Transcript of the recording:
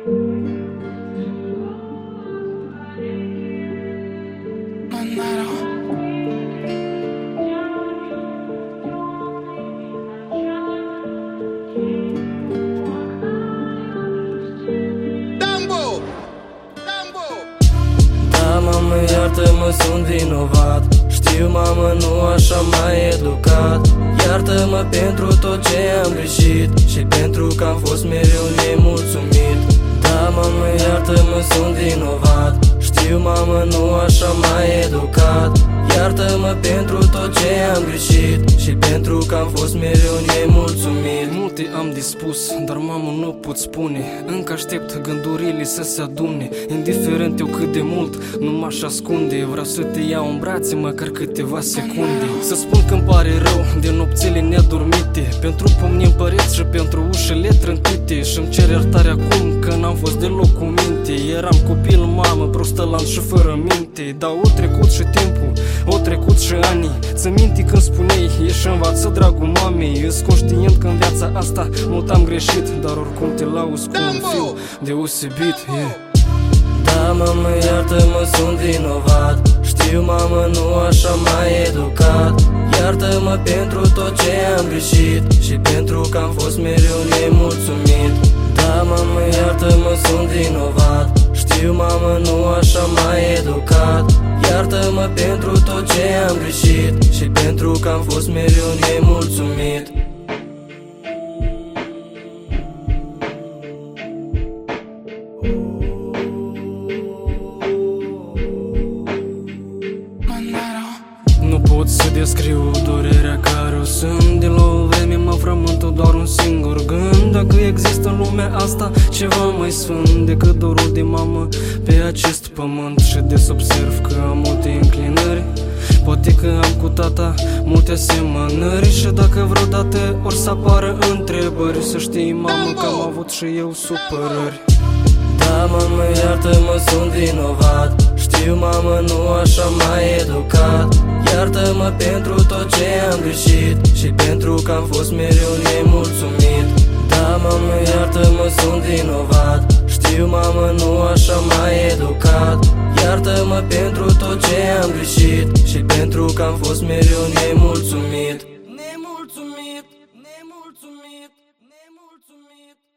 Da, mamă, iartă-mă, sunt vinovat. Știu, mamă, nu așa m-ai educat. Iartă-mă pentru tot ce am greșit și pentru că am fost mereu nemulțumit. Da, mamă, iartă-mă, sunt vinovat. Știu, mamă, nu așa m-ai educat. Iartă-mă pentru tot ce am greșit și pentru că am fost mereu nemulțumit. Multe am dispus, dar mamă nu pot spune. Încă aștept gândurile să se adune. Indiferent eu cât de mult nu m-aș ascunde. Vreau să te iau în brațe măcar câteva secunde. Să spun că-mi pare rău de nopțile nedormite, pentru pomni păreți și pentru ușele trântite. Și-mi cer iertare acum că n-am fost deloc cu minte. Eram copil, mamă, prostălan și fără minte. Dar o trecut și timpul, o trecut și ani. Ți minte când spuneai, ești învață, dragul mamei. Ești conștient că în viața asta mult am greșit, dar oricum te lauzi cu un fiu deosebit, Da, mamă, iartă-mă, sunt vinovat. Știu, mamă, nu așa m-ai educat. Iartă-mă pentru tot ce am greșit și pentru că am fost mereu nemulțumit. Da, mamă, iartă-mă, sunt vinovat. Știu, mamă, nu așa m-ai educat. Iartă-mă pentru tot ce am greșit și pentru că am fost mereu nemulțumit. Nu pot să descriu durerea care o sunt. Din la o vreme mă frământă doar un singur gând: dacă există în lumea asta ceva mai sfânt decât dorul de mamă pe acest pământ. Și des observ că am multe înclinări, poate că am cu tata multe asemănări. Și dacă vreodată or să apară întrebări, să știi, mamă, că am avut și eu supărări. Da, mamă, iartă-mă, sunt vinovat. Știu, mamă, nu așa m-ai educat. Iartă-mă pentru tot ce am greșit și pentru că am fost mereu nemulțumit. Da, mamă, iartă-mă, sunt vinovat. Știu, mamă, nu așa m-ai educat. Iartă-mă pentru tot ce am greșit și pentru că am fost mereu nemulțumit. Nemulțumit, nemulțumit, nemulțumit.